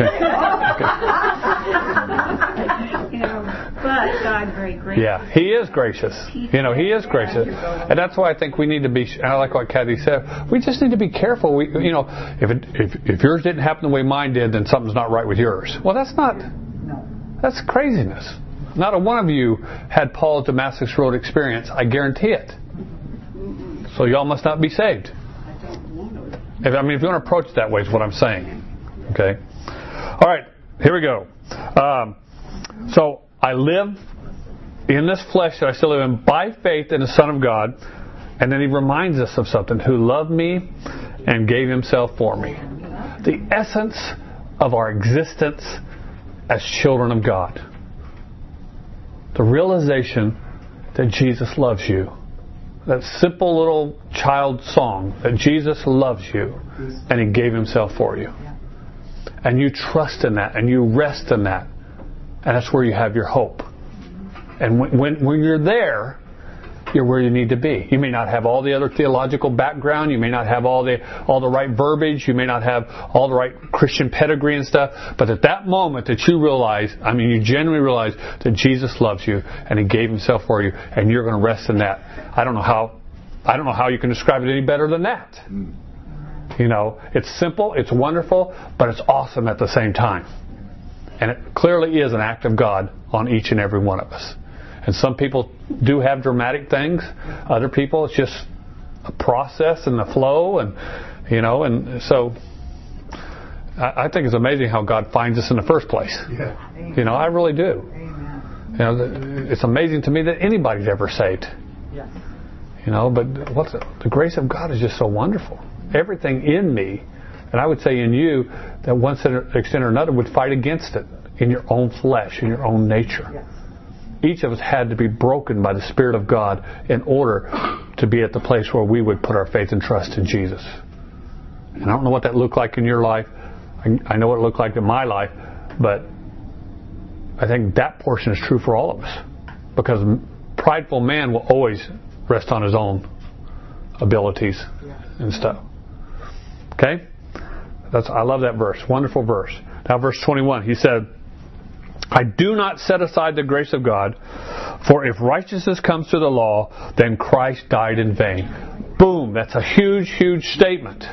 You know, but God very gracious. Yeah, He is gracious. You know, He is gracious, and that's why I think we need to be. I like what Kathy said. We just need to be careful. We, you know, if it, if if yours didn't happen the way mine did, then something's not right with yours. Well, that's not. That's craziness. Not a one of you had Paul's Damascus Road experience. I guarantee it. So y'all must not be saved. If, I mean, if you want to approach it that way, is what I'm saying. Okay. All right. Here we go. Um, so I live in this flesh that I still live in by faith in the Son of God, and then He reminds us of something: who loved me and gave Himself for me. The essence of our existence as children of God. The realization that Jesus loves you. That simple little child song that Jesus loves you and He gave Himself for you. And you trust in that and you rest in that. And that's where you have your hope. And when, when, when you're there, you're where you need to be. You may not have all the other theological background. You may not have all the all the right verbiage. You may not have all the right Christian pedigree and stuff. But at that moment that you realize, I mean, you genuinely realize that Jesus loves you and He gave Himself for you, and you're going to rest in that. I don't know how. I don't know how you can describe it any better than that. You know, it's simple, it's wonderful, but it's awesome at the same time. And it clearly is an act of God on each and every one of us. And some people do have dramatic things. Other people, it's just a process and the flow. And, you know, and so I, I think it's amazing how God finds us in the first place. Yeah. You know, I really do. You know, it's amazing to me that anybody's ever saved. Yes. You know, but what's the, the grace of God is just so wonderful. Everything in me, and I would say in you, that one extent or another would fight against it in your own flesh, in your own nature. Yes. Each of us had to be broken by the Spirit of God in order to be at the place where we would put our faith and trust in Jesus. And I don't know what that looked like in your life. I, I know what it looked like in my life, but I think that portion is true for all of us. Because prideful man will always rest on his own abilities and stuff. Okay? That's I love that verse. Wonderful verse. Now verse twenty-one, he said, I do not set aside the grace of God, for if righteousness comes through the law, then Christ died in vain. Boom. That's a huge, huge statement.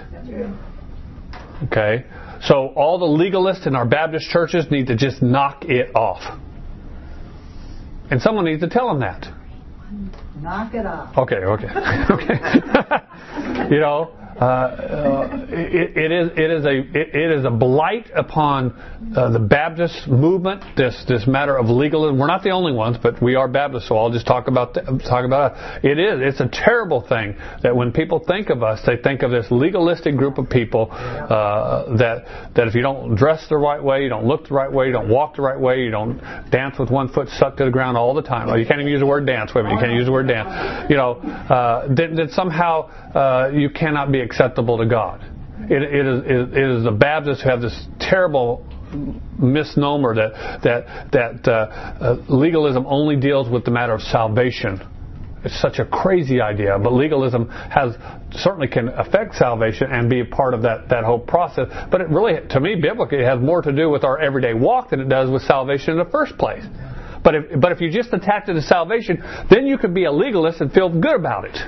Okay? So all the legalists in our Baptist churches need to just knock it off. And someone needs to tell them that. Knock it off. Okay, okay. okay. You know, uh, uh, it, it is it is a it, it is a blight upon uh, the Baptist movement. This this matter of legalism. We're not the only ones, but we are Baptists, so I'll just talk about the, talk about it. It is it's a terrible thing that when people think of us, they think of this legalistic group of people uh, that that if you don't dress the right way, you don't look the right way, you don't walk the right way, you don't dance with one foot stuck to the ground all the time. Well, you can't even use the word dance. Wait a minute, you can't use the word dance. You know, uh, that, that somehow uh, you cannot be acceptable to God. It, it, is, it is the Baptists who have this terrible misnomer that that that uh, uh, legalism only deals with the matter of salvation. It's such a crazy idea, but legalism has certainly can affect salvation and be a part of that, that whole process. But it really, to me, biblically, it has more to do with our everyday walk than it does with salvation in the first place. But if but if you just attacked it as salvation, then you could be a legalist and feel good about it.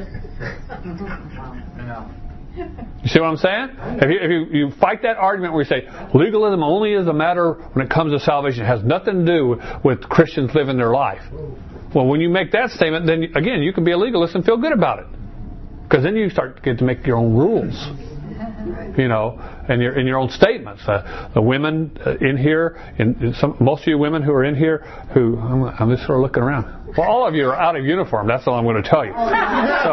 You see what I'm saying? If you, if you, you fight that argument where you say legalism only is a matter when it comes to salvation, it has nothing to do with Christians living their life. Well, when you make that statement, then again, you can be a legalist and feel good about it. Because then you start to get to make your own rules. You know, and your in your own statements. Uh, the women uh, in here, in some, most of you women who are in here, who I'm, I'm just sort of looking around. Well, all of you are out of uniform. That's all I'm going to tell you. So,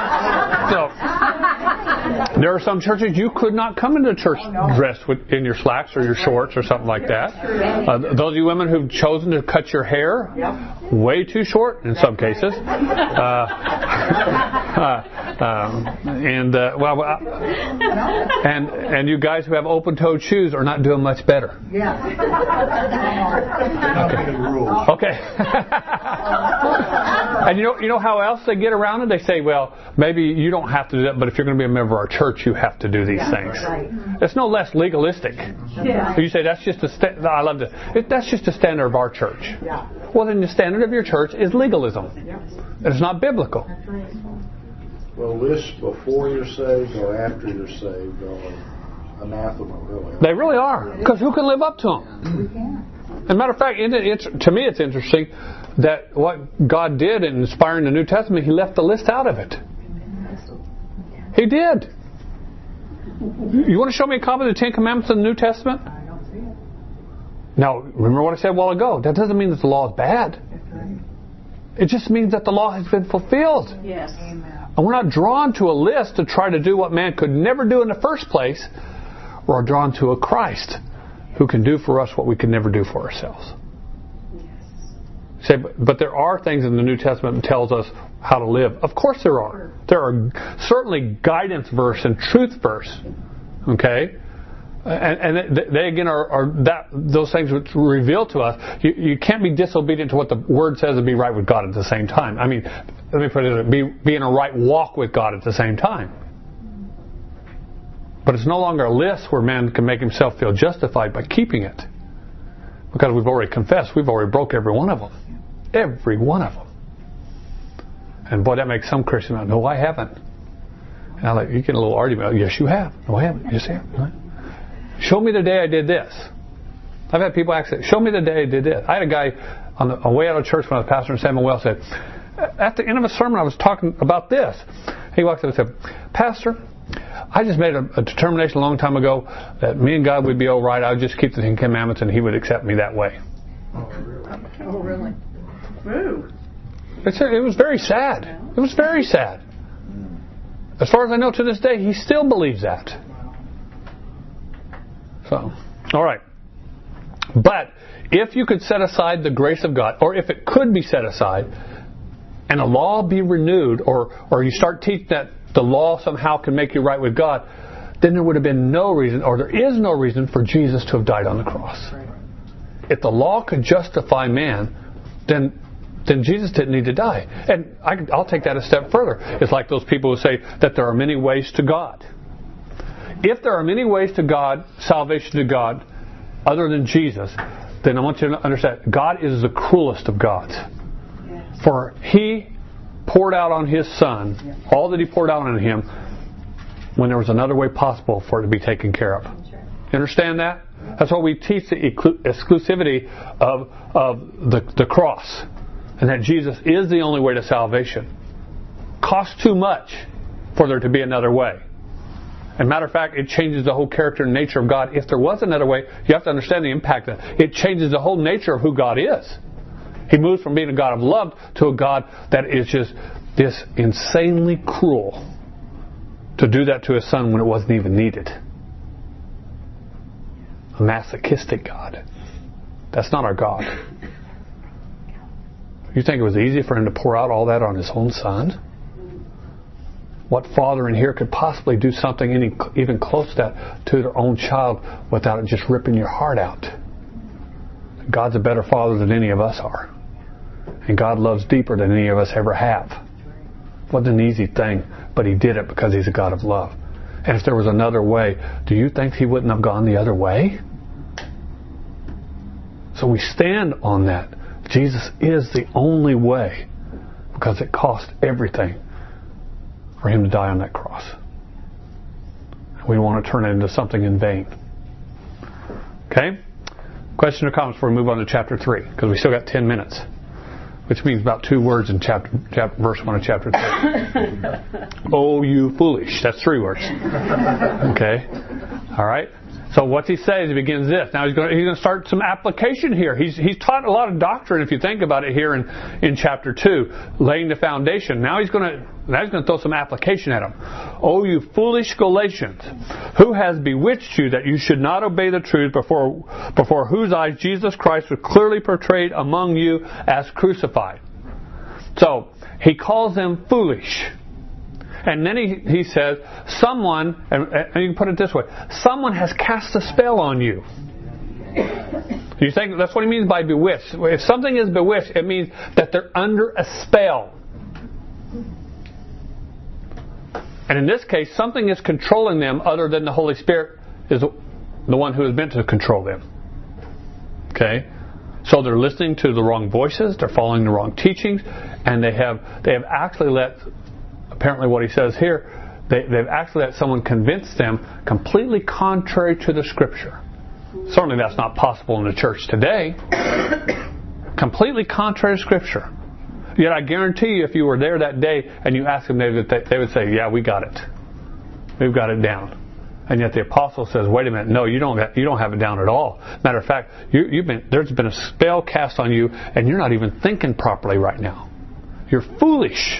so there are some churches you could not come into church dressed with, in your slacks or your shorts or something like that. Uh, those of you women who've chosen to cut your hair way too short in some cases, uh, uh, um, and uh, well. Uh, And and you guys who have open-toed shoes are not doing much better. Yeah. Okay. Okay. And you know you know how else they get around it? They say, well, maybe you don't have to do that, but if you're going to be a member of our church, you have to do these yeah, things. Right. It's no less legalistic. Yeah. You say that's just a sta- I love to. It, that's just a standard of our church. Yeah. Well, then the standard of your church is legalism. Yeah. It's not biblical. That's right. Well, this before you're saved or after you're saved are anathema, really. They really are. Because who can live up to them? We can. As a matter of fact, it's, to me it's interesting that what God did in inspiring the New Testament, He left the list out of it. He did. You want to show me a copy of the Ten Commandments in the New Testament? I don't see it. Now, remember what I said a while ago. That doesn't mean that the law is bad. It just means that the law has been fulfilled. Yes. Amen. And we're not drawn to a list to try to do what man could never do in the first place. We're drawn to a Christ who can do for us what we could never do for ourselves. Yes. Say, but, but there are things in the New Testament that tells us how to live. Of course there are. There are certainly guidance verse and truth verse. Okay? And, and they, they again are, are that those things which reveal to us. You, you can't be disobedient to what the Word says and be right with God at the same time. I mean, let me put it this way, be, be in a right walk with God at the same time. But it's no longer a list where man can make himself feel justified by keeping it. Because we've already confessed, we've already broke every one of them. Every one of them. And boy, that makes some Christians go, no, I haven't. And I'm like, you get a little argument. Yes, you have. No, I haven't. Yes, I have. Right? Show me the day I did this. I've had people ask, show me the day I did this. I had a guy on the, on the way out of church when I was pastor in San Manuel said, at the end of a sermon I was talking about this. He walked up and said, Pastor, I just made a, a determination a long time ago that me and God would be all right. I would just keep the Ten Commandments and He would accept me that way. Oh, really? Oh, really? Woo. It's, it was very sad. It was very sad. As far as I know to this day, he still believes that. So, all right. But if you could set aside the grace of God, or if it could be set aside, and a law be renewed, or, or you start teaching that the law somehow can make you right with God, then there would have been no reason, or there is no reason for Jesus to have died on the cross. If the law could justify man, then then Jesus didn't need to die. And I, I'll take that a step further. It's like those people who say that there are many ways to God. If there are many ways to God, salvation to God, other than Jesus, then I want you to understand, God is the cruelest of gods. For He poured out on His Son all that He poured out on Him when there was another way possible for it to be taken care of. You understand that? That's why we teach the exclusivity of, of the, the cross. And that Jesus is the only way to salvation. Costs too much for there to be another way. And matter of fact, it changes the whole character and nature of God. If there was another way, you have to understand the impact of it. It changes the whole nature of who God is. He moves from being a God of love to a God that is just this insanely cruel to do that to His Son when it wasn't even needed. A masochistic God. That's not our God. You think it was easy for Him to pour out all that on His own Son? What father in here could possibly do something any, even close to that to their own child without it just ripping your heart out? God's a better father than any of us are. And God loves deeper than any of us ever have. It wasn't an easy thing, but He did it because He's a God of love. And if there was another way, do you think He wouldn't have gone the other way? So we stand on that. Jesus is the only way, because it cost everything for Him to die on that cross. We don't want to turn it into something in vain. Okay? Question or comments before we move on to chapter three, because we still got ten minutes, which means about two words in chapter, chapter verse one of chapter three. Oh, you foolish. That's three words. Okay? All right? So what's he say as he begins this? Now he's going to, he's going to start some application here. He's he's taught a lot of doctrine, if you think about it, here in, in chapter two, laying the foundation. Now he's going to now he's going to throw some application at them. Oh, you foolish Galatians, who has bewitched you that you should not obey the truth, before before whose eyes Jesus Christ was clearly portrayed among you as crucified? So he calls them foolish. And then he, he says, someone, and, and you can put it this way, someone has cast a spell on you. You think that's what he means by bewitched. If something is bewitched, it means that they're under a spell. And in this case, something is controlling them other than the Holy Spirit is the one who is meant to control them. Okay? So they're listening to the wrong voices, they're following the wrong teachings, and they have they have actually let, apparently what he says here, they, they've actually let someone convince them completely contrary to the Scripture. Certainly that's not possible in the church today. Completely contrary to Scripture. Yet I guarantee you, if you were there that day and you asked them, they would, they would say, yeah, we got it. We've got it down. And yet the apostle says, wait a minute, no, you don't you don't have it down at all. Matter of fact, you, you've been there's been a spell cast on you, and you're not even thinking properly right now. You're foolish.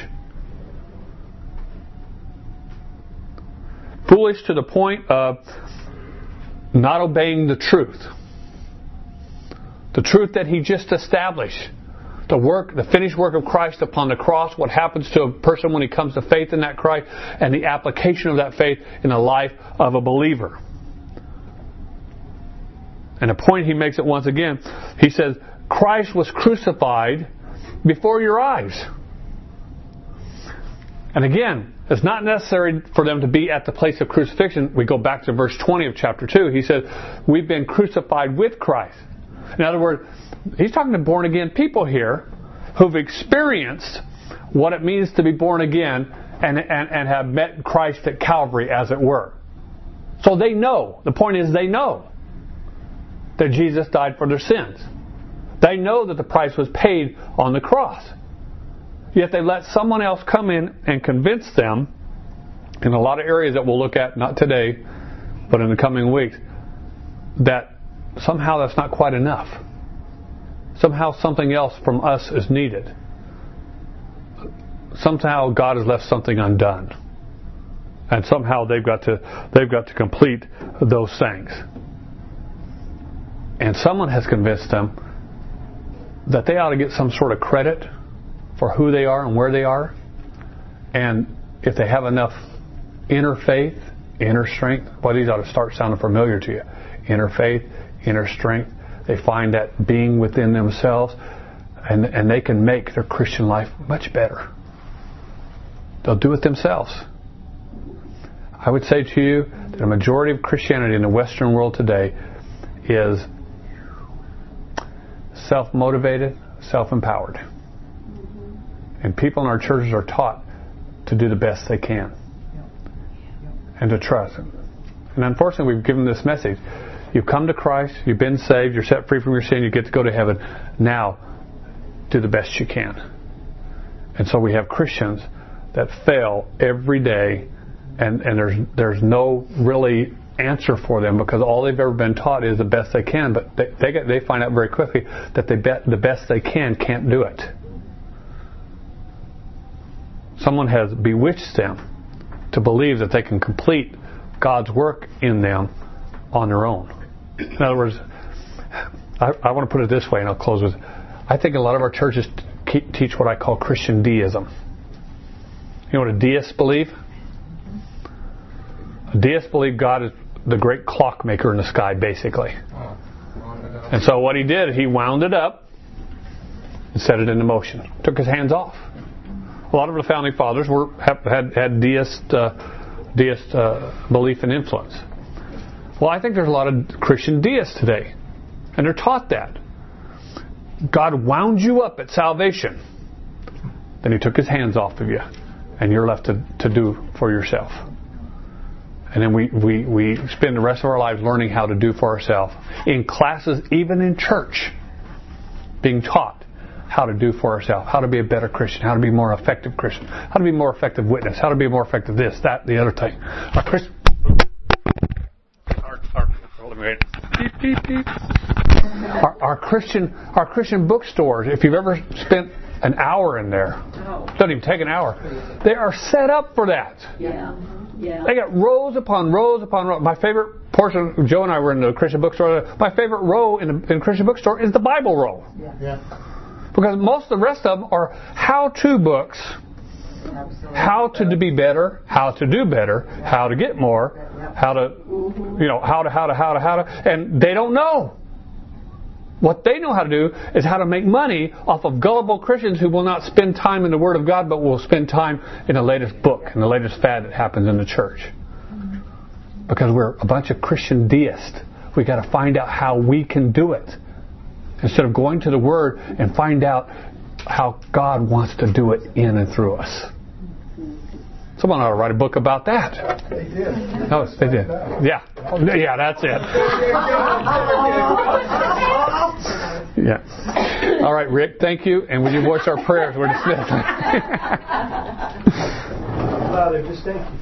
Foolish to the point of not obeying the truth. The truth that he just established. The work, the finished work of Christ upon the cross, what happens to a person when he comes to faith in that Christ, and the application of that faith in the life of a believer. And the point he makes it once again, he says, Christ was crucified before your eyes. And again, it's not necessary for them to be at the place of crucifixion. We go back to verse twenty of chapter two. He says, we've been crucified with Christ. In other words, he's talking to born again people here who've experienced what it means to be born again and, and, and have met Christ at Calvary, as it were. So they know. The point is they know that Jesus died for their sins. They know that the price was paid on the cross. Yet they let someone else come in and convince them, in a lot of areas that we'll look at, not today, but in the coming weeks, that somehow that's not quite enough. Somehow something else from us is needed. Somehow God has left something undone. And somehow they've got to they've got to complete those things. And someone has convinced them that they ought to get some sort of credit for who they are and where they are. And if they have enough inner faith, inner strength, boy, these ought to start sounding familiar to you. Inner faith, inner strength. They find that being within themselves, and, and they can make their Christian life much better. They'll do it themselves. I would say to you that a majority of Christianity in the Western world today is self-motivated, self-empowered. And people in our churches are taught to do the best they can. And to trust Him. And unfortunately, we've given this message. You've come to Christ, you've been saved, you're set free from your sin, you get to go to heaven. Now, do the best you can. And so we have Christians that fail every day, and, and there's there's no really answer for them, because all they've ever been taught is the best they can, but they they, get, they find out very quickly that they bet the best they can can't do it. Someone has bewitched them to believe that they can complete God's work in them on their own. In other words, I, I want to put it this way, and I'll close with, I think a lot of our churches t- teach what I call Christian deism. You know what a deist believe? A deist believe God is the great clockmaker in the sky, basically. And so what he did, he wound it up and set it into motion. Took his hands off. A lot of the founding fathers were had had deist uh, deist uh, belief and influence. Well, I think there's a lot of Christian deists today, and they're taught that God wound you up at salvation, then He took His hands off of you, and you're left to, to do for yourself. And then we, we, we spend the rest of our lives learning how to do for ourselves in classes, even in church, being taught how to do for ourselves, how to be a better Christian, how to be a more effective Christian, how to be a more effective witness, how to be a more effective this, that, the other thing. Our Christ, our, our, hold on, beep, beep, beep. Our, our Christian, our Christian bookstores. If you've ever spent an hour in there, Oh. doesn't even take an hour. They are set up for that. Yeah. Yeah. They got rows upon rows upon rows. My favorite portion, Joe and I were in the Christian bookstore. My favorite row in the in Christian bookstore is the Bible row. Yeah. yeah. Because most of the rest of them are how-to books. Absolutely. How to be better, how to do better, how to get more, how to, you know, how to, how to, how to, how to, and they don't know. What they know how to do is how to make money off of gullible Christians who will not spend time in the Word of God, but will spend time in the latest book and the latest fad that happens in the church. Because we're a bunch of Christian deists. We got to find out how we can do it. Instead of going to the Word and find out how God wants to do it in and through us. Someone ought to write a book about that. They did. Oh, they did. Yeah. Oh, yeah, that's it. Yeah. All right, Rick, thank you. And would you voice our prayers? We're dismissed. Father, just thank you.